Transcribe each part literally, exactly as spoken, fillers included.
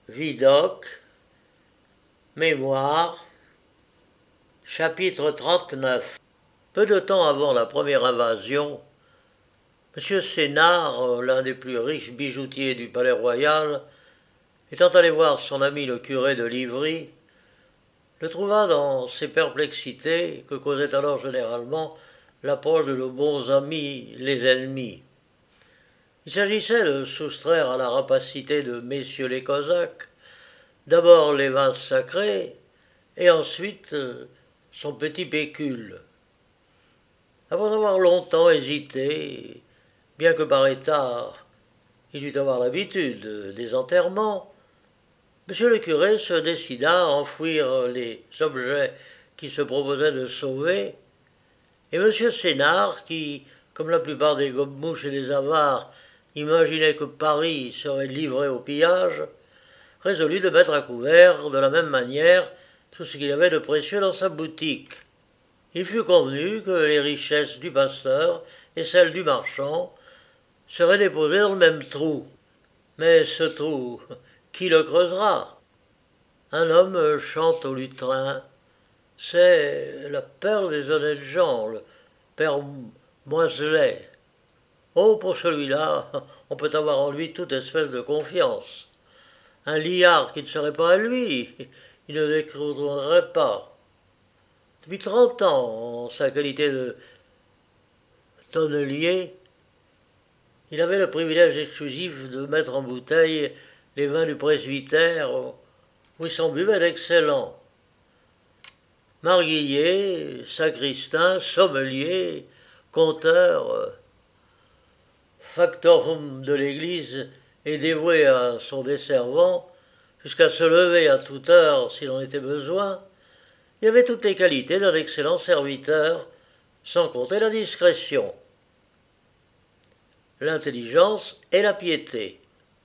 Vidocq, Mémoire, chapitre trente-neuf. Peu de temps avant la première invasion, M. Sénart, l'un des plus riches bijoutiers du palais royal, étant allé voir son ami le curé de Livry, le trouva dans ces perplexités que causait alors généralement l'approche de nos bons amis les ennemis. Il s'agissait de soustraire à la rapacité de messieurs les Cosaques d'abord les vins sacrés et ensuite son petit pécule. Après avoir longtemps hésité, bien que par état il dût avoir l'habitude des enterrements, Monsieur le curé se décida à enfouir les objets qu'il se proposait de sauver, et Monsieur Sénart, qui, comme la plupart des gobe-mouches et des avares, imaginait que Paris serait livré au pillage, résolut de mettre à couvert de la même manière tout ce qu'il y avait de précieux dans sa boutique. Il fut convenu que les richesses du pasteur et celles du marchand seraient déposées dans le même trou. Mais ce trou, qui le creusera? Un homme chante au lutrin. C'est la perle des honnêtes gens, le père Moiselet. Oh, pour celui-là, on peut avoir en lui toute espèce de confiance. Un liard qui ne serait pas à lui, il ne découvrirait pas. Depuis trente ans, en sa qualité de tonnelier, il avait le privilège exclusif de mettre en bouteille les vins du presbytère, où ils sont buvés d'excellents. Marguillier, sacristain, sommelier, conteur, factorum de l'église et dévoué à son desservant, jusqu'à se lever à toute heure s'il en était besoin, il avait toutes les qualités d'un excellent serviteur, sans compter la discrétion, l'intelligence et la piété.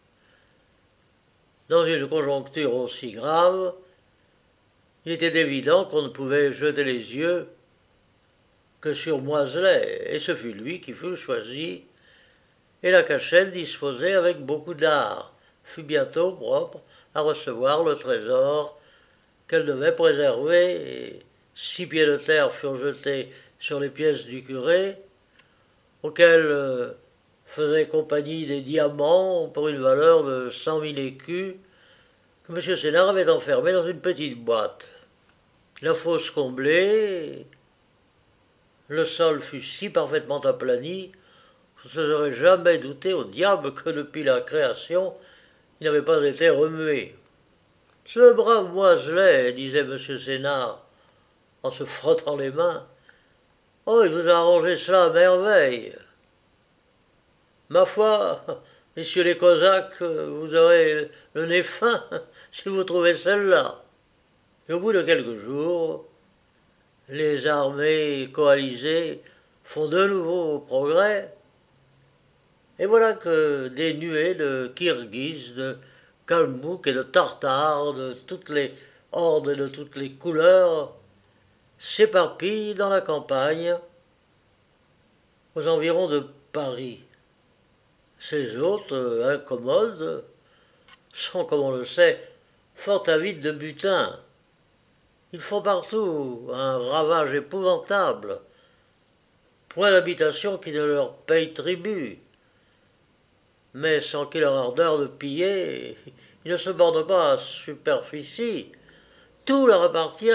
Dans une conjoncture aussi grave, il était évident qu'on ne pouvait jeter les yeux que sur Moiselet, et ce fut lui qui fut choisi, et la cachette disposée avec beaucoup d'art fut bientôt propre à recevoir le trésor qu'elle devait préserver, et six pieds de terre furent jetés sur les pièces du curé, auxquelles euh, faisaient compagnie des diamants pour une valeur de cent mille écus que M. Sénart avait enfermés dans une petite boîte. La fosse comblée, le sol fut si parfaitement aplani qu'on ne se serait jamais douté au diable que depuis la création il n'avait pas été remué. Ce brave Moiselet, disait M. Sénart, en se frottant les mains, oh, il vous a arrangé cela à merveille. Ma foi, messieurs les Cosaques, vous aurez le nez fin si vous trouvez celle-là. Et au bout de quelques jours, les armées coalisées font de nouveaux progrès, et voilà que des nuées de Kirghizes, de Kalmouks et de Tartares, de toutes les hordes et de toutes les couleurs, s'éparpillent dans la campagne, aux environs de Paris. Ces hôtes, incommodes, sont, comme on le sait, fort avides de butin. Ils font partout un ravage épouvantable, point d'habitation qui ne leur paye tribut. Mais sans qu'il leur ardeur de piller, ils ne se bornent pas à superficie. Tout leur appartient,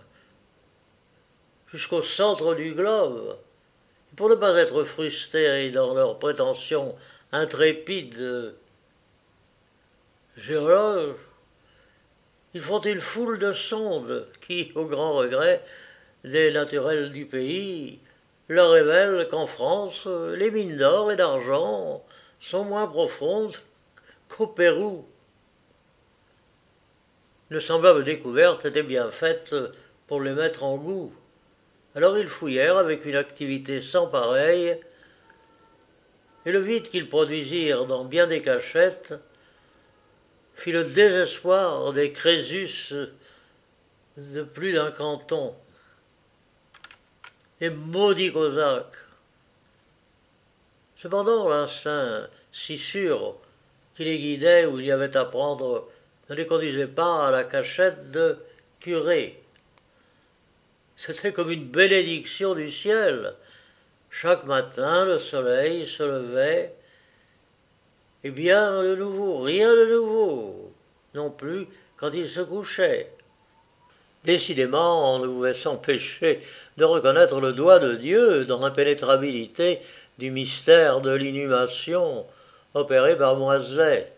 jusqu'au centre du globe. Et pour ne pas être frustrés dans leurs prétentions intrépides géologues, ils font une foule de sondes qui, au grand regret des naturels du pays, leur révèlent qu'en France, les mines d'or et d'argent sont moins profondes qu'au Pérou. Une semblable découverte était bien faite pour les mettre en goût. Alors ils fouillèrent avec une activité sans pareille, et le vide qu'ils produisirent dans bien des cachettes fit le désespoir des Crésus de plus d'un canton. Les maudits Cosaques! Cependant, l'instinct si sûr qui les guidait où il y avait à prendre ne les conduisait pas à la cachette de curé. C'était comme une bénédiction du ciel. Chaque matin, le soleil se levait, et bien de nouveau, rien de nouveau, non plus quand il se couchait. Décidément, on ne pouvait s'empêcher de reconnaître le doigt de Dieu dans l'impénétrabilité du mystère de l'inhumation opéré par Moislet.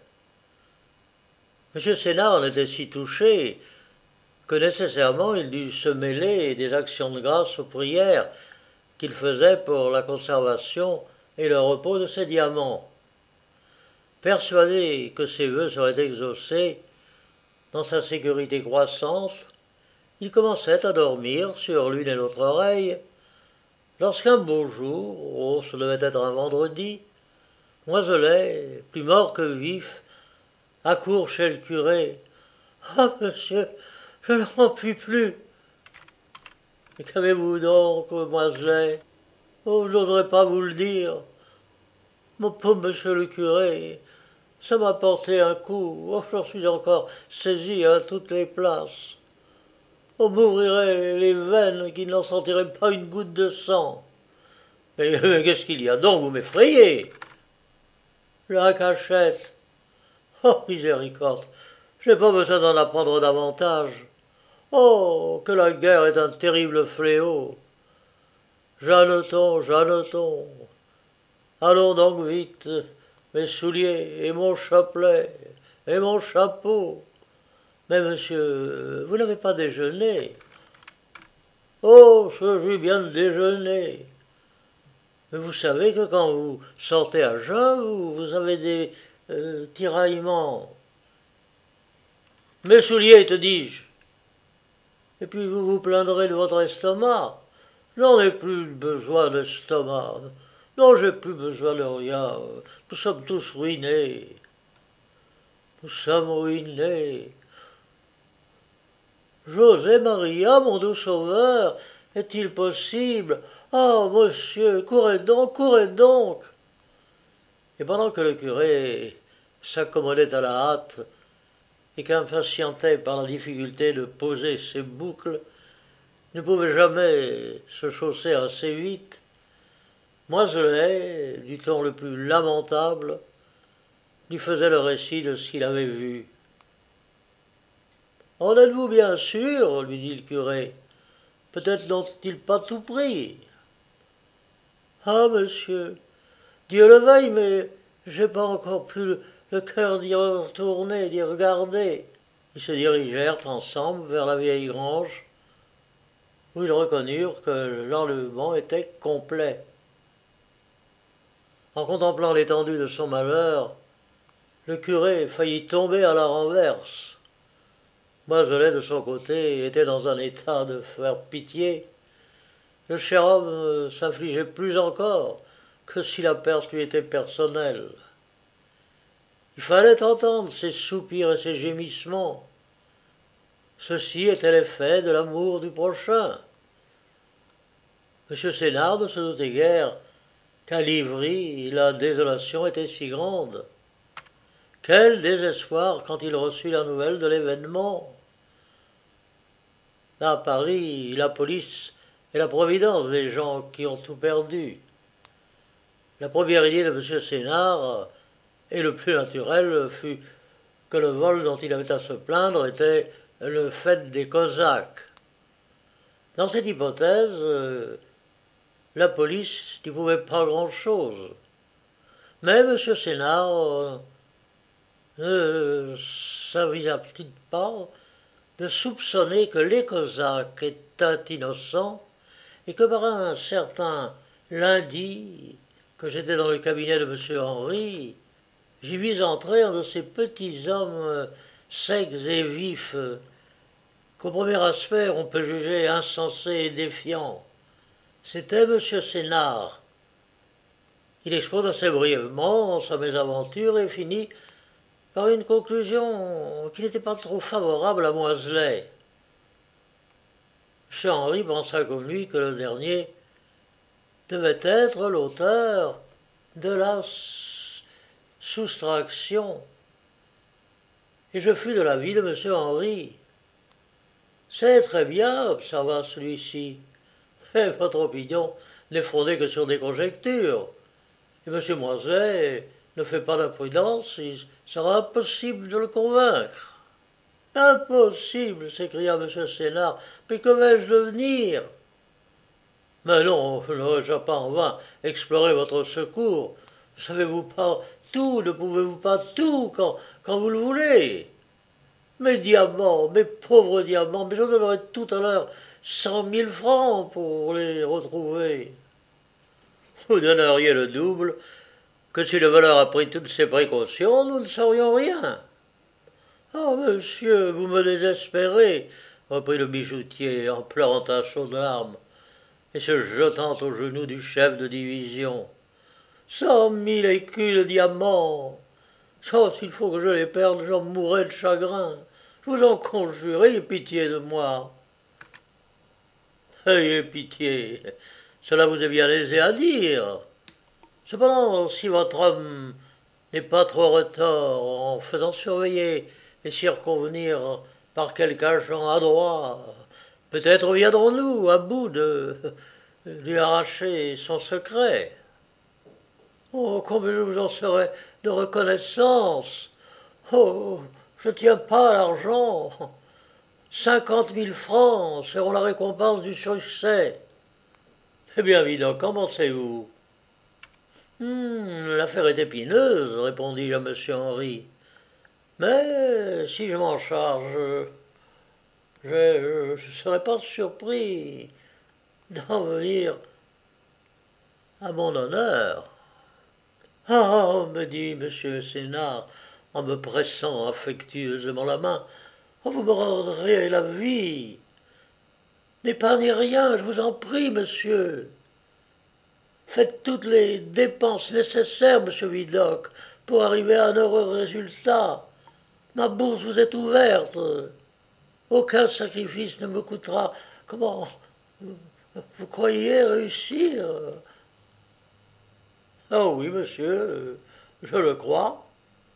M. Sénard en était si touché que nécessairement il dut se mêler des actions de grâce aux prières qu'il faisait pour la conservation et le repos de ses diamants. Persuadé que ses vœux seraient exaucés, dans sa sécurité croissante, il commençait à dormir sur l'une et l'autre oreille, lorsqu'un beau jour, oh, ce devait être un vendredi, Moislet, plus mort que vif, accourt chez le curé. « Ah, monsieur, je n'en puis plus. »« Et qu'avez-vous donc, Moislet ? Oh, je n'oserais pas vous le dire. Mon pauvre monsieur le curé, ça m'a porté un coup. Oh, j'en suis encore saisi à toutes les places. On m'ouvrirait les veines qui n'en sentiraient pas une goutte de sang. Mais, mais qu'est-ce qu'il y a donc? Vous m'effrayez. La cachette. Oh, miséricorde, je n'ai pas besoin d'en apprendre davantage. Oh, que la guerre est un terrible fléau. Jeanneton, Jeanneton, allons donc vite, mes souliers et mon chapelet et mon chapeau. Mais monsieur, vous n'avez pas déjeuné. Oh, je suis bien de déjeuner. Mais vous savez que quand vous sortez à jeun, vous, vous avez des euh, tiraillements. Mes souliers, te dis-je. Et puis vous vous plaindrez de votre estomac. J'en ai plus besoin d'estomac. Non, j'ai plus besoin de rien. Nous sommes tous ruinés. Nous sommes ruinés. José Maria, mon doux sauveur, est-il possible? Ah, monsieur, courez donc, courez donc. Et pendant que le curé s'accommodait à la hâte et qu'impatientait par la difficulté de poser ses boucles, ne pouvait jamais se chausser assez vite, Moislet, du ton le plus lamentable, lui faisait le récit de ce qu'il avait vu. « En êtes-vous bien sûr, lui dit le curé, peut-être n'ont-ils pas tout pris. Ah, monsieur, Dieu le veuille, mais j'ai pas encore plus le, le cœur d'y retourner, d'y regarder. » Ils se dirigèrent ensemble vers la vieille grange, où ils reconnurent que l'enlèvement était complet. En contemplant l'étendue de son malheur, le curé faillit tomber à la renverse. Moislet, de son côté, était dans un état de faire pitié. Le cher homme s'affligeait plus encore que si la perte lui était personnelle. Il fallait entendre ses soupirs et ses gémissements. Ceci était l'effet de l'amour du prochain. M. Sénard ne se doutait guère qu'à Livry la désolation était si grande. Quel désespoir quand il reçut la nouvelle de l'événement. Là, à Paris, la police et la providence des gens qui ont tout perdu. La première idée de M. Sénard, et le plus naturel, fut que le vol dont il avait à se plaindre était le fait des Cosaques. Dans cette hypothèse, la police n'y pouvait pas grand-chose. Mais M. Sénard ne s'avisa-t-il pas de soupçonner que les Cosaques étaient innocents et que par un certain lundi, que j'étais dans le cabinet de M. Henry, j'y vis entrer un de ces petits hommes secs et vifs qu'au premier aspect on peut juger insensés et défiants. C'était M. Sénard. Il expose assez brièvement sa mésaventure et finit par une conclusion qui n'était pas trop favorable à Moislet. M. Henry pensa comme lui que le dernier devait être l'auteur de la soustraction et je fus de l'avis de M. Henri. C'est très bien, observa celui-ci, mais votre opinion n'est fondée que sur des conjectures. Et M. Moislet ne fait pas d'imprudence, il sera impossible de le convaincre. Impossible, s'écria M. Sénard, mais que vais-je devenir? Mais non, je n'aurais pas en vain exploré votre secours. Ne savez-vous pas tout, ne pouvez-vous pas tout quand, quand vous le voulez? Mes diamants, mes pauvres diamants, mais je donnerais tout à l'heure cent mille francs pour les retrouver. Vous donneriez le double, que si le voleur a pris toutes ses précautions, nous ne saurions rien. Ah, monsieur, vous me désespérez, reprit le bijoutier en pleurant à chaudes larmes et se jetant aux genoux du chef de division. Cent mille écus de diamants. Oh, s'il faut que je les perde, j'en mourrai de chagrin. Je vous en conjure, ayez pitié de moi. Ayez pitié, cela vous est bien aisé à dire. Cependant, si votre homme n'est pas trop retors en faisant surveiller et circonvenir par quelque agent adroit, peut-être viendrons-nous à bout de lui arracher son secret. Oh, combien je vous en serai de reconnaissance. Oh, je ne tiens pas à l'argent. Cinquante mille francs seront la récompense du succès. Eh bien, évidemment, qu'en pensez-vous? Hmm, l'affaire est épineuse, répondis-je à M. Henri. Mais si je m'en charge, je ne serais pas surpris d'en venir à mon honneur. Ah, me dit M. Sénard, en me pressant affectueusement la main, oh, vous me rendrez la vie. N'épargnez rien, je vous en prie, monsieur. Faites toutes les dépenses nécessaires, monsieur Vidocq, pour arriver à un heureux résultat. Ma bourse vous est ouverte. Aucun sacrifice ne me coûtera. Comment vous croyez réussir? Ah oui, monsieur, je le crois.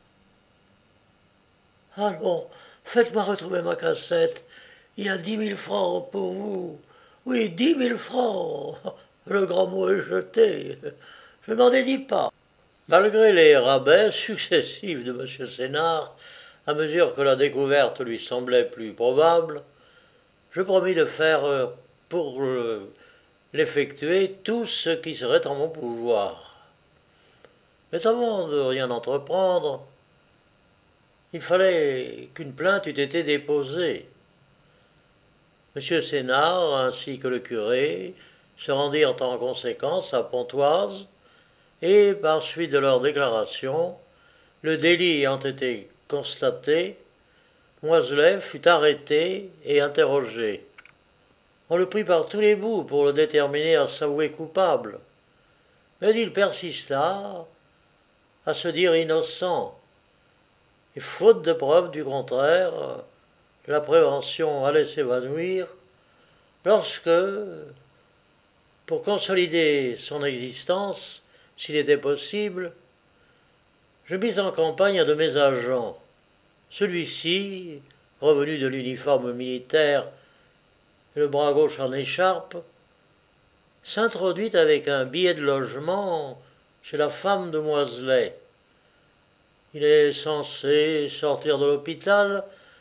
Allons, faites-moi retrouver ma cassette. Il y a dix mille francs pour vous. Oui, dix mille francs. Le grand mot est jeté. Je ne m'en dédie pas. Malgré les rabais successifs de M. Sénard, à mesure que la découverte lui semblait plus probable, je promis de faire pour l'effectuer tout ce qui serait en mon pouvoir. Mais avant de rien entreprendre, il fallait qu'une plainte eût été déposée. M. Sénard, ainsi que le curé, se rendirent en conséquence à Pontoise, et, par suite de leur déclaration, le délit ayant été constaté, Moislet fut arrêté et interrogé. On le prit par tous les bouts pour le déterminer à s'avouer coupable, mais il persista à se dire innocent, et faute de preuves du contraire, la prévention allait s'évanouir, lorsque, pour consolider son existence, s'il était possible, je mis en campagne un de mes agents. Celui-ci, revenu de l'uniforme militaire et le bras gauche en écharpe, s'introduit avec un billet de logement chez la femme de Moislet. Il est censé sortir de l'hôpital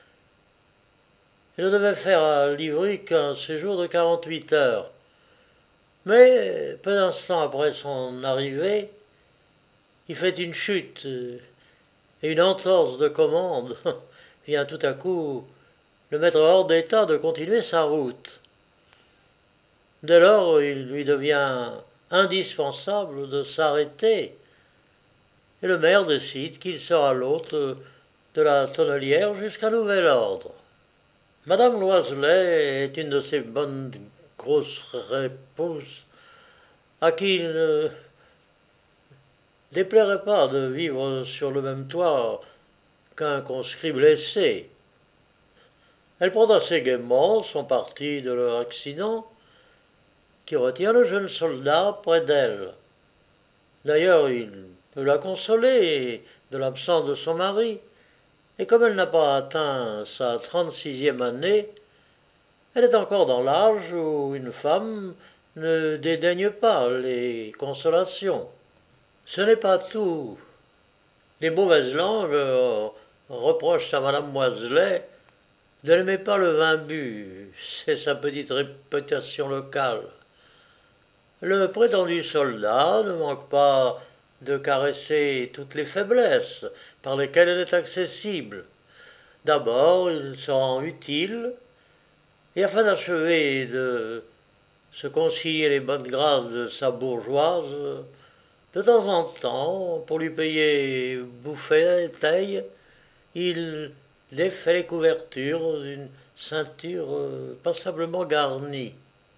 et ne devait faire à Livry qu'un séjour de quarante-huit heures. Mais, peu d'instants après son arrivée, il fait une chute et une entorse de commande vient tout à coup le mettre hors d'état de continuer sa route. Dès lors, il lui devient indispensable de s'arrêter et le maire décide qu'il sera l'hôte de la tonnelière jusqu'à nouvel ordre. Madame Loiselet est une de ces bonnes grosses répousses à qui il ne déplairait pas de vivre sur le même toit qu'un conscrit blessé. Elle prend assez gaiement son parti de leur accident, qui retient le jeune soldat près d'elle. D'ailleurs, il peut la consoler de l'absence de son mari, et comme elle n'a pas atteint sa trente-sixième année, elle est encore dans l'âge où une femme ne dédaigne pas les consolations. Ce n'est pas tout. Les mauvaises langues euh, reprochent à Madame Moiselet de n'aimer pas le vin bu, c'est sa petite réputation locale. Le prétendu soldat ne manque pas de caresser toutes les faiblesses par lesquelles elle est accessible. D'abord, il se rend utile, et afin d'achever de se concilier les bonnes grâces de sa bourgeoise, de temps en temps, pour lui payer bouffée, taille, il défait les couvertures d'une ceinture passablement garnie.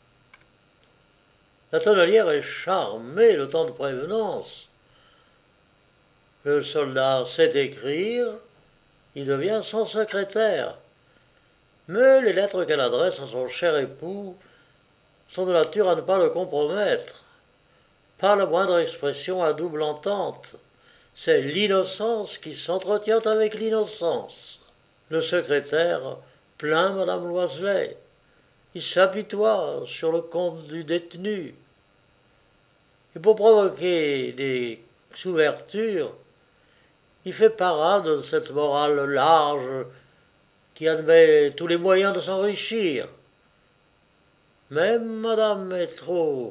La tonnelière est charmée le temps de prévenance. Le soldat sait écrire, il devient son secrétaire. Mais les lettres qu'elle adresse à son cher époux sont de nature à ne pas le compromettre. Pas la moindre expression à double entente. C'est l'innocence qui s'entretient avec l'innocence. Le secrétaire plaint Madame Loiselet. Il s'apitoie sur le compte du détenu. Et pour provoquer des ouvertures, il fait parade de cette morale large qui admet tous les moyens de s'enrichir. Même Madame est trop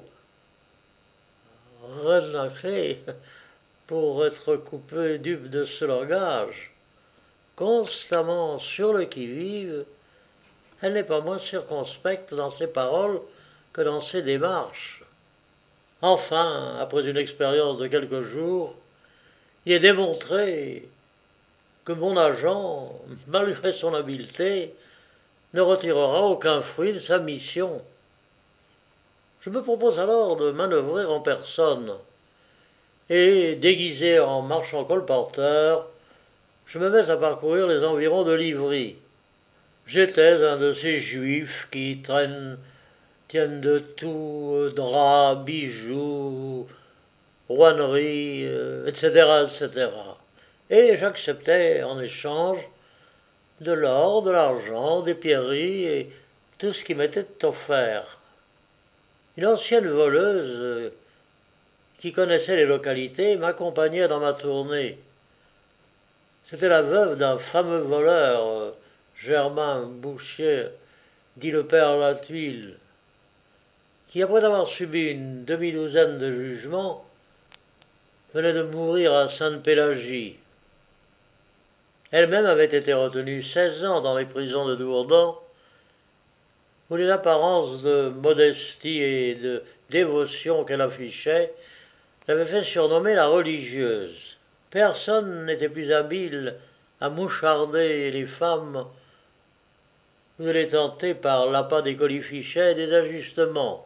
renaclée pour être coupée dupe de ce langage. Constamment sur le qui-vive, elle n'est pas moins circonspecte dans ses paroles que dans ses démarches. Enfin, après une expérience de quelques jours, il est démontré que mon agent, malgré son habileté, ne retirera aucun fruit de sa mission. Je me propose alors de manœuvrer en personne, et, déguisé en marchand colporteur, je me mets à parcourir les environs de Livry. J'étais un de ces juifs qui traînent, tiennent de tout, draps, bijoux, rouenneries, et cetera, et cetera. Et j'acceptais en échange de l'or, de l'argent, des pierreries et tout ce qui m'était offert. Une ancienne voleuse qui connaissait les localités m'accompagnait dans ma tournée. C'était la veuve d'un fameux voleur, Germain Boucher, dit le père Latuile, qui, après avoir subi une demi-douzaine de jugements, venait de mourir à Sainte-Pélagie. Elle-même avait été retenue seize ans dans les prisons de Dourdan, où les apparences de modestie et de dévotion qu'elle affichait l'avaient fait surnommer la religieuse. Personne n'était plus habile à moucharder les femmes ou de les tenter par l'appât des colifichets et des ajustements.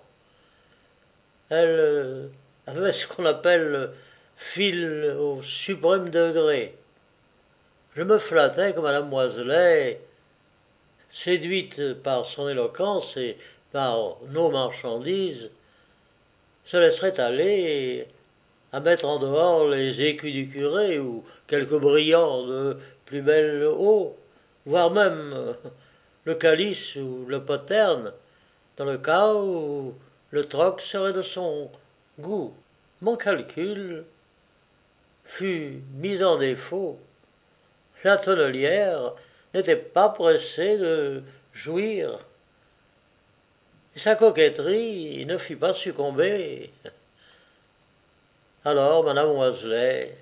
Elle avait ce qu'on appelle fil au suprême degré. Je me flattais que Madame Moiselet, séduite par son éloquence et par nos marchandises, se laisserait aller à mettre en dehors les écus du curé ou quelques brillants de plus belle eau, voire même le calice ou le poterne, dans le cas où le troc serait de son goût. Mon calcul fut mis en défaut. La tonnelière n'était pas pressée de jouir. Et sa coquetterie ne fit pas succomber. Alors Madame Moiselet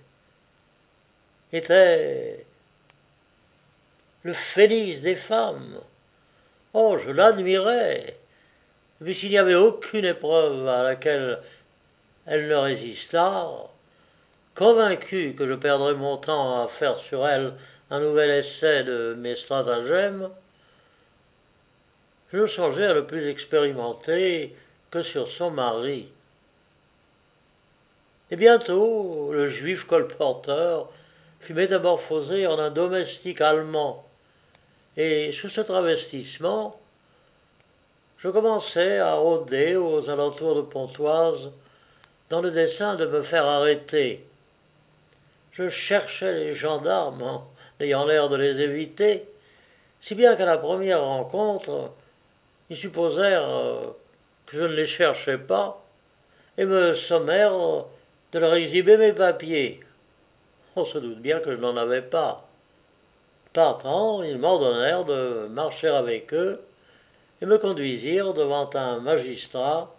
était le phénix des femmes. Oh, je l'admirais, puisqu'il n'y avait aucune épreuve à laquelle elle ne résistât. Convaincu que je perdrais mon temps à faire sur elle un nouvel essai de mes stratagèmes, je ne songeais à le plus expérimenter que sur son mari. Et bientôt, le juif colporteur fut métamorphosé en un domestique allemand, et sous ce travestissement, je commençais à rôder aux alentours de Pontoise dans le dessein de me faire arrêter. Je cherchais les gendarmes en ayant l'air de les éviter, si bien qu'à la première rencontre, ils supposèrent euh, que je ne les cherchais pas et me sommèrent de leur exhiber mes papiers. On se doute bien que je n'en avais pas. Partant, ils m'ordonnèrent de marcher avec eux et me conduisirent devant un magistrat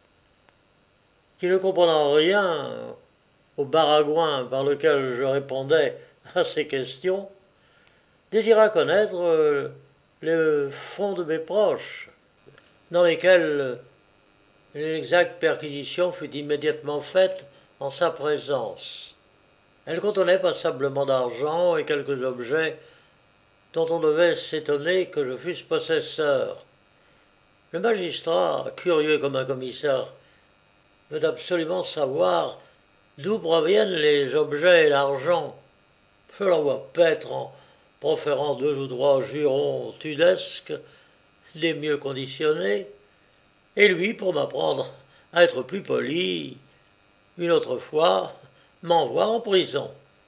qui, ne comprenant rien au baragouin par lequel je répondais à ces questions, désira connaître le fond de mes proches, dans lesquels une exacte perquisition fut immédiatement faite en sa présence. Elle contenait passablement d'argent et quelques objets dont on devait s'étonner que je fusse possesseur. Le magistrat, curieux comme un commissaire, veut absolument savoir d'où proviennent les objets et l'argent. Je l'envoie paître en proférant deux ou trois jurons tudesques, des mieux conditionnés, et lui, pour m'apprendre à être plus poli, une autre fois, m'envoie en prison.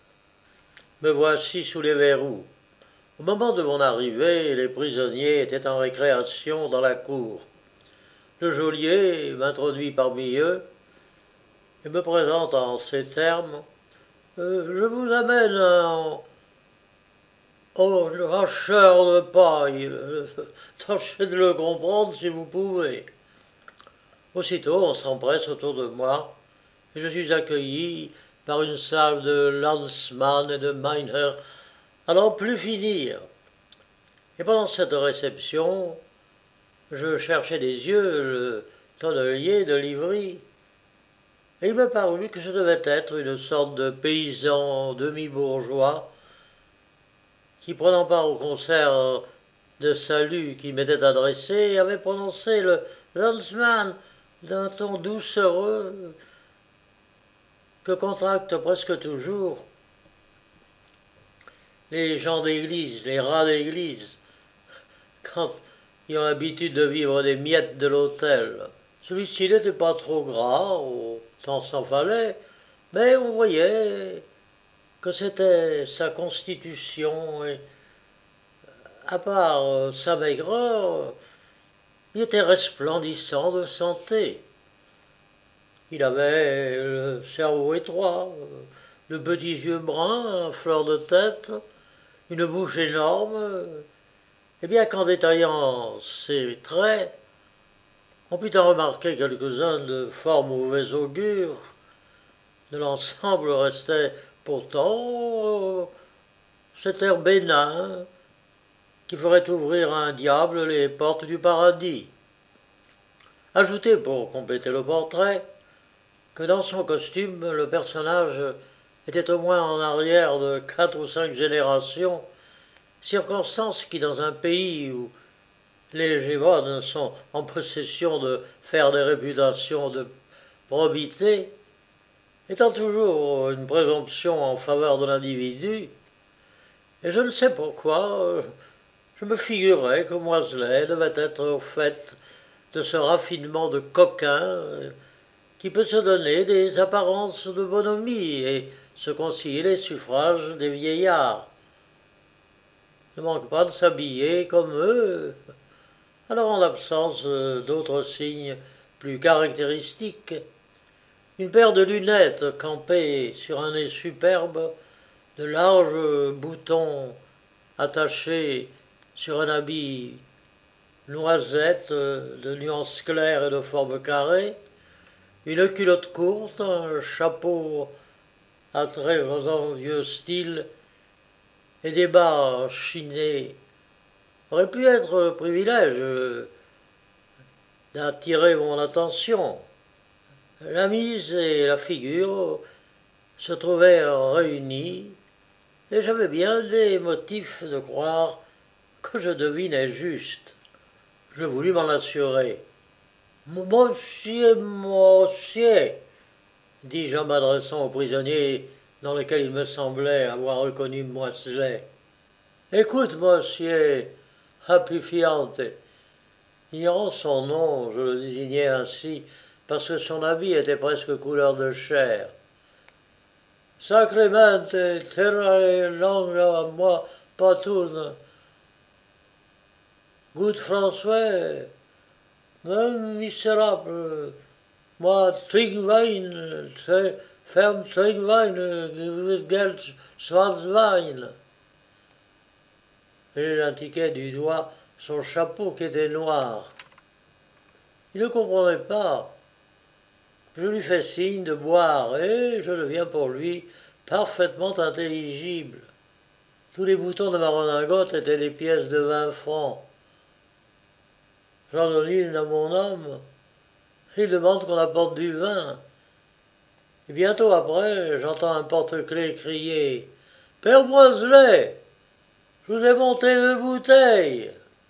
Me voici sous les verrous. Au moment de mon arrivée, les prisonniers étaient en récréation dans la cour. Le geôlier m'introduit parmi eux et me présente en ces termes euh, « Je vous amène en, en hacheur de paille. Tâchez de le comprendre si vous pouvez. » Aussitôt, on s'empresse autour de moi et je suis accueilli par une salle de landsmann et de miner à n'en plus finir. Et pendant cette réception, je cherchais des yeux le tonnelier de Livry, et il me parut que je devais être une sorte de paysan demi-bourgeois qui, prenant part au concert de salut qui m'était adressé, avait prononcé le landsmann d'un ton doucereux que contractent presque toujours les gens d'église, les rats d'église, quand ils ont l'habitude de vivre des miettes de l'autel. Celui-ci n'était pas trop gras, autant s'en fallait, mais on voyait que c'était sa constitution, et à part sa maigreur, il était resplendissant de santé. Il avait le cerveau étroit, de petits yeux bruns à fleur de tête, une bouche énorme, et bien qu'en détaillant ses traits, on put en remarquer quelques-uns de fort mauvais augure. De l'ensemble restait pourtant euh, cet air bénin qui ferait ouvrir à un diable les portes du paradis. Ajoutez, pour compléter le portrait, que dans son costume, le personnage était au moins en arrière de quatre ou cinq générations, circonstance qui, dans un pays où les gévones sont en possession de faire des réputations de probité, étant toujours une présomption en faveur de l'individu, et je ne sais pourquoi, je me figurais que Moisselet devait être au fait de ce raffinement de coquin qui peut se donner des apparences de bonhomie et se concilier les suffrages des vieillards. Ne manque pas de s'habiller comme eux. Alors, en l'absence d'autres signes plus caractéristiques, une paire de lunettes campées sur un nez superbe, de larges boutons attachés sur un habit noisette de nuances claires et de forme carrée, une culotte courte, un chapeau à très vieux style et des bas chinés aurait pu être le privilège d'attirer mon attention. La mise et la figure se trouvèrent réunies et j'avais bien des motifs de croire que je devinais juste. Je voulus m'en assurer. « Monsieur, monsieur !» dis-je en m'adressant au prisonnier dans lequel il me semblait avoir reconnu Moisselet. « Écoute, monsieur Happy-Fiante !» Ignorant son nom, je le désignais ainsi parce que son habit était presque couleur de chair. Sacrement, terra longa moi patourne. Good François, même misérable, moi Tringwein, ferme Tringwein, gewisse Geld Schwarzwein. Et j'indiquais du doigt son chapeau qui était noir. Il ne comprenait pas. Je lui fais signe de boire et je deviens pour lui parfaitement intelligible. Tous les boutons de ma redingote étaient des pièces de vingt francs. J'en donne une à mon homme. Il demande qu'on apporte du vin. Et bientôt après, j'entends un porte-clés crier « Père Boiselet, je vous ai monté deux bouteilles !»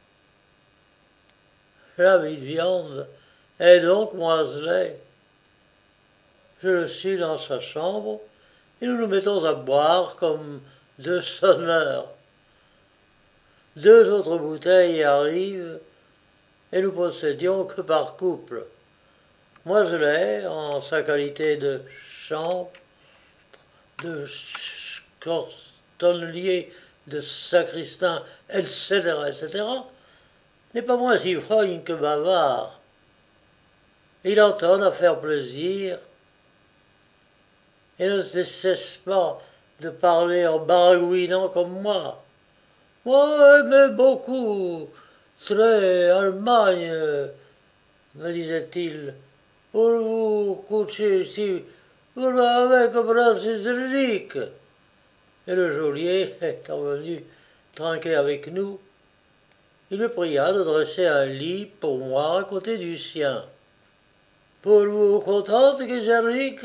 La vie de viande. Et donc, Moiselet, je le suis dans sa chambre et nous nous mettons à boire comme deux sonneurs. Deux autres bouteilles arrivent et nous possédions que par couple. Moiselet, en sa qualité de chantre, de tonnelier, de sacristain, et cetera, et cetera, n'est pas moins ivrogne que bavard. Il entonne à faire plaisir et ne cesse pas de parler en baragouinant comme moi. Moi, mais beaucoup, très Allemagne, me disait-il, pour vous coucher ici, vous avec Francis Ulrich. Et le geôlier, étant venu trinquer avec nous, il me pria de dresser un lit pour moi à côté du sien. Pour vous contente, Ulrich?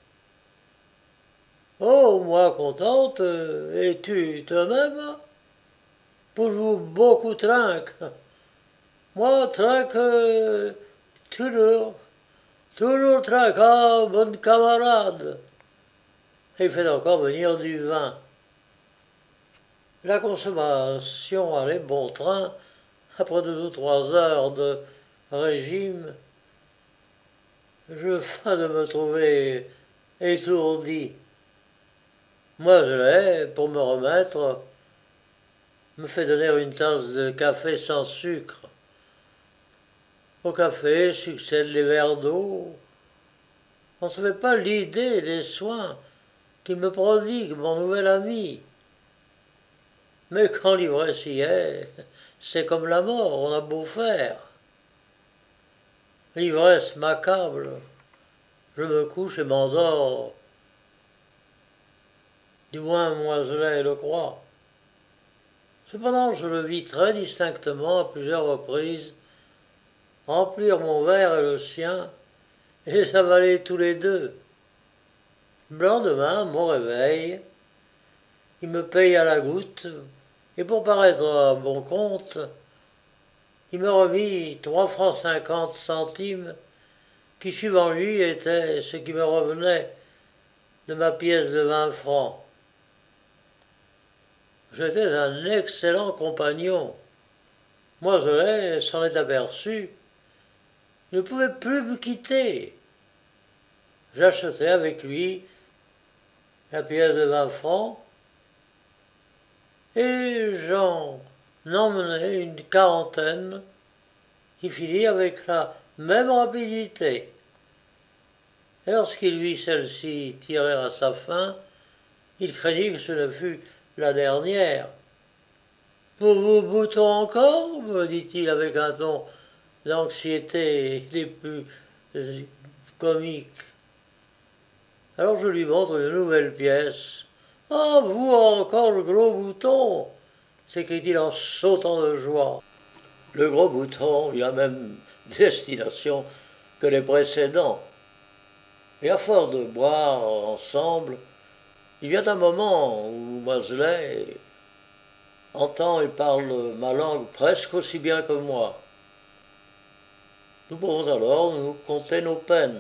Oh, moi contente, et tu toi-même? Pour vous beaucoup trinque. Moi trinque toujours, toujours trinque, ah, bonne camarade. Il fait encore venir du vin. La consommation allait bon train. Après deux ou trois heures de régime, je feins de me trouver étourdi. Moi, je l'ai, pour me remettre, me fait donner une tasse de café sans sucre. Au café succèdent les verres d'eau. On ne se fait pas l'idée des soins qu'il me prodigue mon nouvel ami. Mais quand l'ivresse y est, c'est comme la mort, on a beau faire. L'ivresse m'accable. Je me couche et m'endors. Du moins, Moiselet le croit. Cependant, je le vis très distinctement à plusieurs reprises, remplir mon verre et le sien, et les avaler tous les deux. Le lendemain, mon réveil, il me paye à la goutte, et pour paraître à bon compte, il me remit trois francs cinquante centimes, qui suivant lui était ce qui me revenait de ma pièce de vingt francs. J'étais un excellent compagnon. Moiselet s'en est aperçu. Il ne pouvait plus me quitter. J'achetai avec lui la pièce de vingt francs et j'en emmenai une quarantaine qui finit avec la même rapidité. Et lorsqu'il vit celle-ci tirer à sa fin, il craignit que ce ne fût la dernière. « Pour vos boutons encore ?» me dit-il avec un ton d'anxiété des plus comiques. Alors je lui montre une nouvelle pièce. « Ah, vous encore le gros bouton !» s'écrie-t-il en sautant de joie. Le gros bouton eut la même destination que les précédents. Et à force de boire ensemble, il vient un moment où Moiselet entend et parle ma langue presque aussi bien que moi. Nous pouvons alors nous conter nos peines.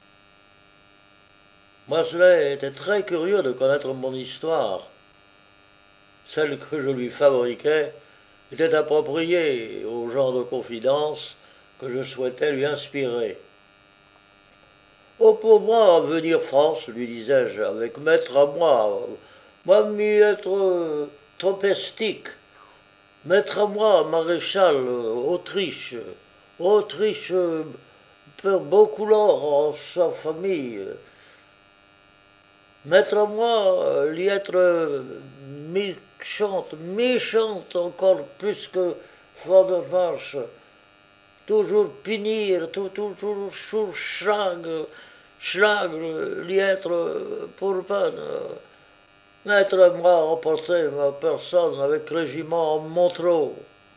Moiselet était très curieux de connaître mon histoire. Celle que je lui fabriquais était appropriée au genre de confidence que je souhaitais lui inspirer. Oh, pour moi, venir France, lui disais-je, avec maître à moi, moi m'y être euh, trompestique, maître à moi, maréchal, euh, Autriche, Autriche euh, perd beaucoup l'or en sa famille, maître à moi, euh, lui être euh, méchante, méchante encore plus que fort de marche, toujours punir, tout, toujours, toujours schlag, schlag, lui être euh, pour peine. Maître à moi remporté ma personne avec régiment Montreux.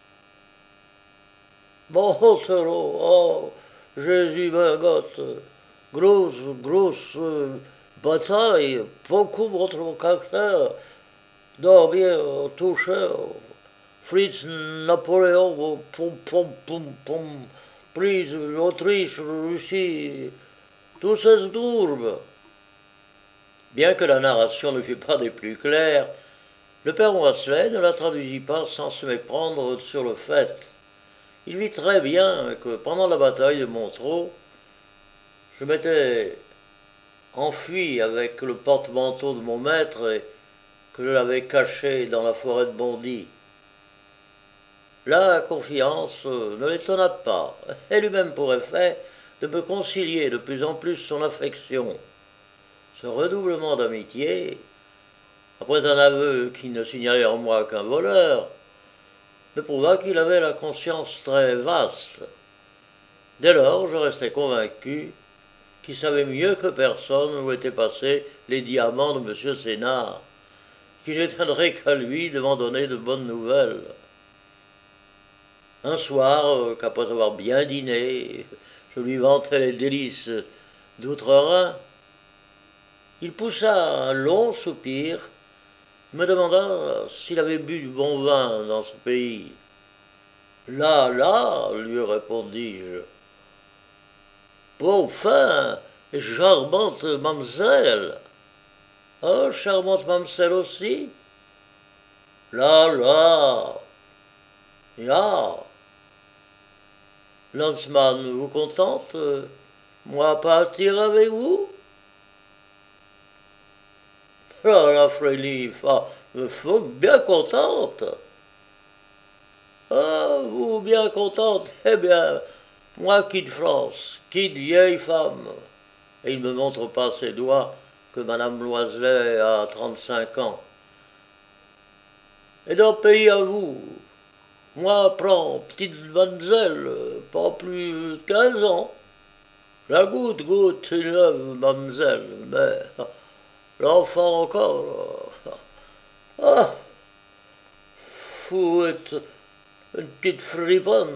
Montreux, oh, Jésus Bergotte, grosse, grosse euh, bataille, beaucoup votre caractère, dormir, toucher, Fritz Napoléon, pom, pom, pom, pom, prise, l'Autriche, Russie, tout ça se tourbe. Bien que la narration ne fût pas des plus claires, le père Wesley ne la traduisit pas sans se méprendre sur le fait. Il vit très bien que pendant la bataille de Montreux, je m'étais enfui avec le porte-manteau de mon maître et que je l'avais caché dans la forêt de Bondy. La confiance ne l'étonna pas, elle eut même pour effet de me concilier de plus en plus son affection. Ce redoublement d'amitié, après un aveu qui ne signalait en moi qu'un voleur, me prouva qu'il avait la conscience très vaste. Dès lors, je restai convaincu qu'il savait mieux que personne où étaient passés les diamants de M. Sénard, qu'il ne tiendrait qu'à lui de m'en donner de bonnes nouvelles. Un soir, qu'après avoir bien dîné, je lui vantais les délices d'Outre-Rhin, il poussa un long soupir, me demanda s'il avait bu du bon vin dans ce pays. Là, là, lui répondis-je. Bon fin, charmante mamselle. Oh, charmante mamselle aussi. Là, là. Ya. Landsman, vous contente? Moi partir avec vous? Là, la Frélife, ah, me faut bien contente. Ah, vous bien contente? Eh bien, moi quitte France, quitte vieille femme. Et il me montre pas ses doigts que Madame Loiselet a trente-cinq ans. Et dans le pays à vous, moi prends petite mademoiselle, pas plus de quinze ans. La goutte, goutte, une neuve, mademoiselle, mais l'enfant encore. Ah, faut être une petite friponne.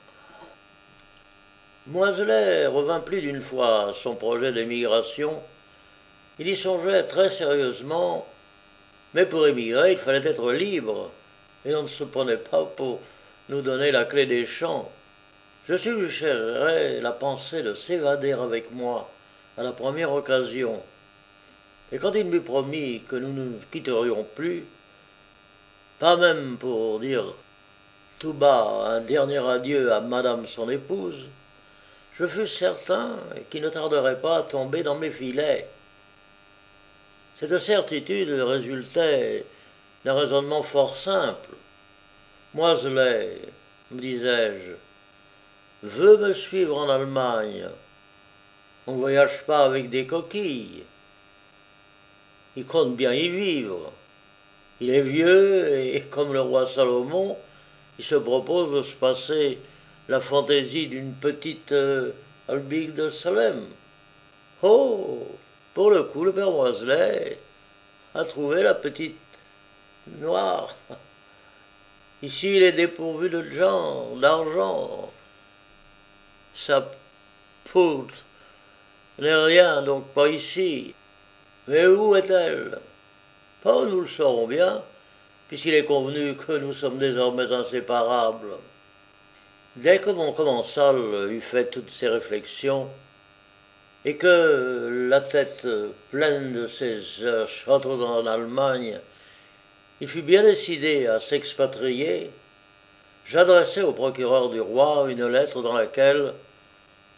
Moiselet revint plus d'une fois à son projet d'émigration. Il y songeait très sérieusement, mais pour émigrer, il fallait être libre, et on ne se prenait pas pour nous donner la clé des champs. Je suggérerais la pensée de s'évader avec moi à la première occasion. Et quand il m'eut promis que nous ne quitterions plus, pas même pour dire tout bas un dernier adieu à madame son épouse, je fus certain qu'il ne tarderait pas à tomber dans mes filets. Cette certitude résultait d'un raisonnement fort simple. Moiselet, me disais-je, veut me suivre en Allemagne. On ne voyage pas avec des coquilles. Il compte bien y vivre. Il est vieux et, comme le roi Salomon, il se propose de se passer la fantaisie d'une petite euh, albique de Salem. Oh, pour le coup, le père Moiselet a trouvé la petite noire. Ici, il est dépourvu de gens, d'argent. Sa poudre n'est rien, donc pas ici. Mais où est-elle? Oh, nous le saurons bien, puisqu'il est convenu que nous sommes désormais inséparables. Dès que mon commensal eut fait toutes ces réflexions, et que la tête pleine de ses heures châteaux en Allemagne, il fut bien décidé à s'expatrier, j'adressai au procureur du roi une lettre dans laquelle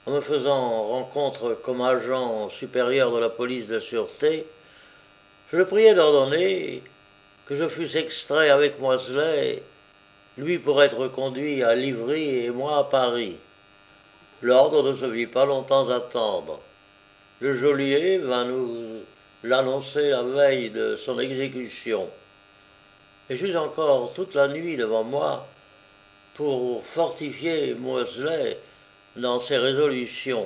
en me faisant rencontre comme agent supérieur de la police de sûreté, je le priai d'ordonner que je fusse extrait avec Moisselet, lui pour être conduit à Livry et moi à Paris. L'ordre ne se vit pas longtemps attendre. Le geôlier vint nous l'annoncer la veille de son exécution. Et j'eus encore toute la nuit devant moi pour fortifier Moisselet dans ses résolutions.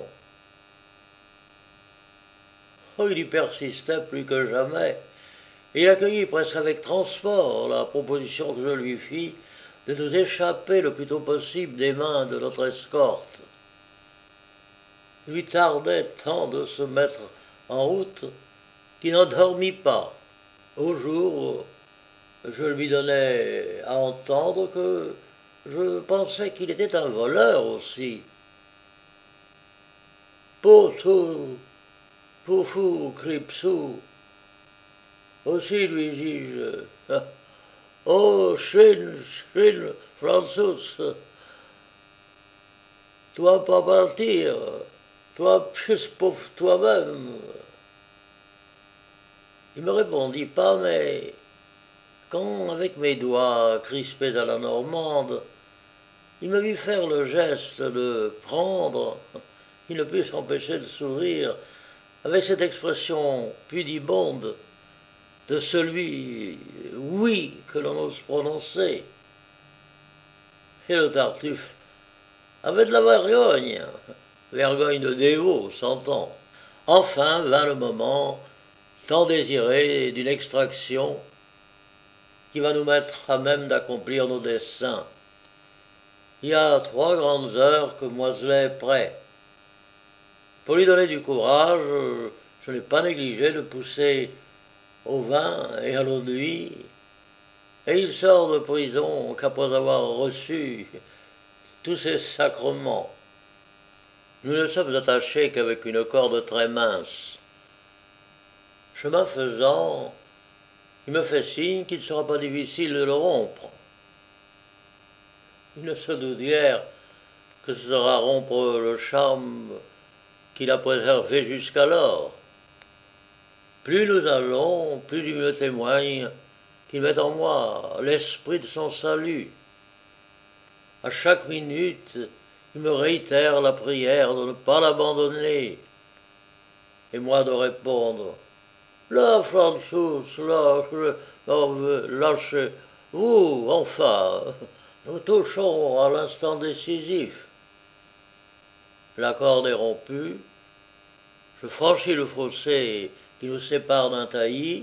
Oh, il y persistait plus que jamais. Il accueillit presque avec transport la proposition que je lui fis de nous échapper le plus tôt possible des mains de notre escorte. Il lui tardait tant de se mettre en route qu'il n'en dormit pas. Au jour, je lui donnais à entendre que je pensais qu'il était un voleur aussi. Potou, Poufou, Cripsou, aussi lui dis-je, oh, Schwinn, Schwinn, Franzus, tu vas pas partir, toi plus pauvre toi-même. Il me répondit pas, mais quand, avec mes doigts crispés à la normande, il me vit faire le geste de prendre, il ne put s'empêcher de sourire avec cette expression pudibonde de celui oui que l'on ose prononcer. Et le Tartuffe avait de la vergogne, vergogne de dévot, s'entend. Enfin vint le moment tant désiré d'une extraction qui va nous mettre à même d'accomplir nos desseins. Il y a trois grandes heures que Moisselet est prêt. Pour lui donner du courage, je n'ai pas négligé de pousser au vin et à l'eau de vie, et il sort de prison qu'après avoir reçu tous ces sacrements. Nous ne sommes attachés qu'avec une corde très mince. Chemin faisant, il me fait signe qu'il ne sera pas difficile de le rompre. Il ne se doute guère que ce sera rompre le charme qu'il a préservé jusqu'alors. Plus nous allons, plus il me témoigne qu'il met en moi l'esprit de son salut. À chaque minute, il me réitère la prière de ne pas l'abandonner, et moi de répondre « La Francis, lâchez-vous, enfin, nous touchons à l'instant décisif. » La corde est rompue, je franchis le fossé qui nous sépare d'un taillis.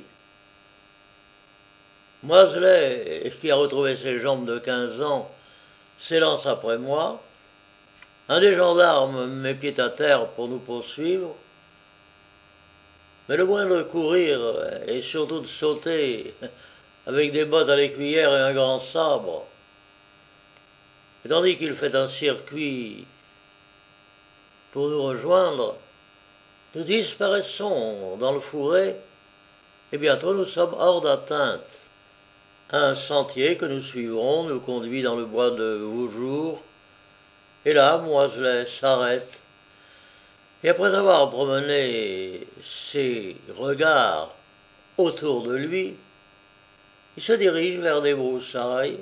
Moisselet, qui a retrouvé ses jambes de quinze ans, s'élance après moi. Un des gendarmes met pied à terre pour nous poursuivre. Mais le moyen de courir et surtout de sauter avec des bottes à l'écuyère et un grand sabre. Et tandis qu'il fait un circuit pour nous rejoindre, nous disparaissons dans le fourré et bientôt nous sommes hors d'atteinte. Un sentier que nous suivrons nous conduit dans le bois de Vaujour, et là, Moisselet s'arrête, et après avoir promené ses regards autour de lui, il se dirige vers des broussailles.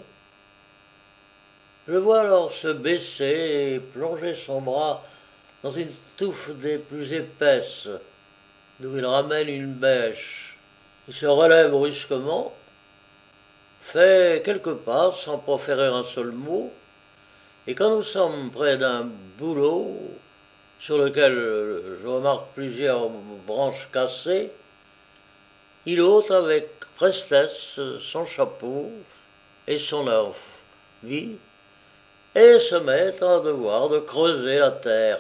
Je le vois alors se baisser et plonger son bras dans une touffe des plus épaisses, d'où il ramène une bêche. Il se relève brusquement, fait quelques pas sans proférer un seul mot, et quand nous sommes près d'un bouleau, sur lequel je remarque plusieurs branches cassées, il ôte avec prestesse son chapeau et son air vie, et se met à devoir de creuser la terre.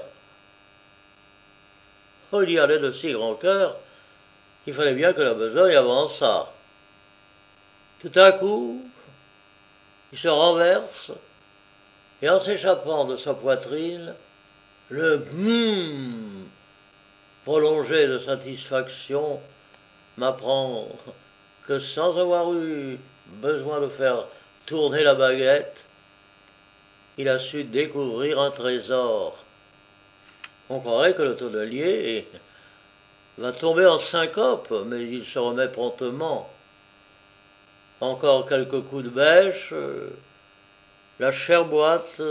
Oh, il y allait de si grand cœur qu'il fallait bien que la besogne avançât. Tout à coup, il se renverse, et en s'échappant de sa poitrine, le hum prolongé de satisfaction m'apprend que sans avoir eu besoin de faire tourner la baguette, il a su découvrir un trésor. On croirait que le tonnelier va tomber en syncope, mais il se remet promptement. Encore quelques coups de bêche, la chère boîte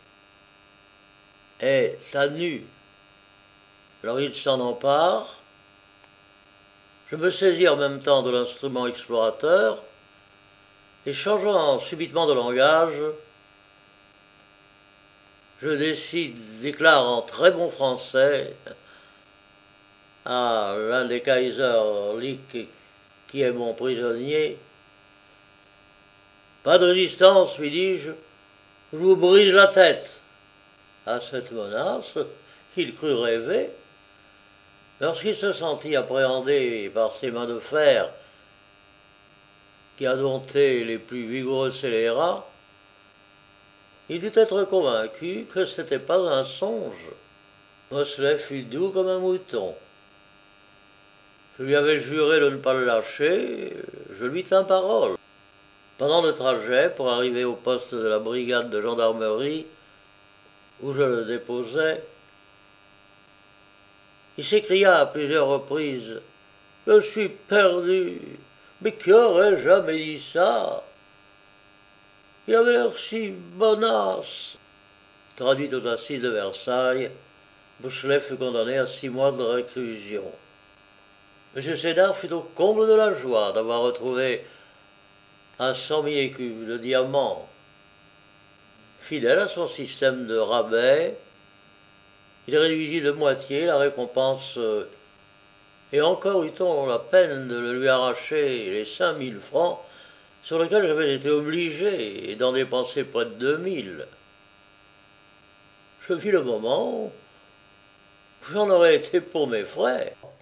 est à nu. Alors il s'en empare. Je me saisis en même temps de l'instrument explorateur et changeant subitement de langage, je décide, déclare en très bon français à l'un des Kaiserlich qui est mon prisonnier: pas de résistance, lui dis-je, je vous brise la tête. À cette menace, il crut rêver. Lorsqu'il se sentit appréhendé par ses mains de fer qui a dompté les plus vigoureux scélérats, il dut être convaincu que ce n'était pas un songe. Mosley fut doux comme un mouton. Je lui avais juré de ne pas le lâcher, je lui tins parole. Pendant le trajet, pour arriver au poste de la brigade de gendarmerie, où je le déposais, il s'écria à plusieurs reprises: « Je suis perdu, mais qui aurait jamais dit ça? Il avait l'air si bonasse. » Traduit aux assises de Versailles, Mosley fut condamné à six mois de réclusion. M. Sénard fut au comble de la joie d'avoir retrouvé à cent mille écus de diamants. Fidèle à son système de rabais, il réduisit de moitié la récompense, et encore eut-on la peine de le lui arracher les cinq mille francs sur lesquels j'avais été obligé, et d'en dépenser près de deux mille. Je vis le moment où j'en aurais été pour mes frais.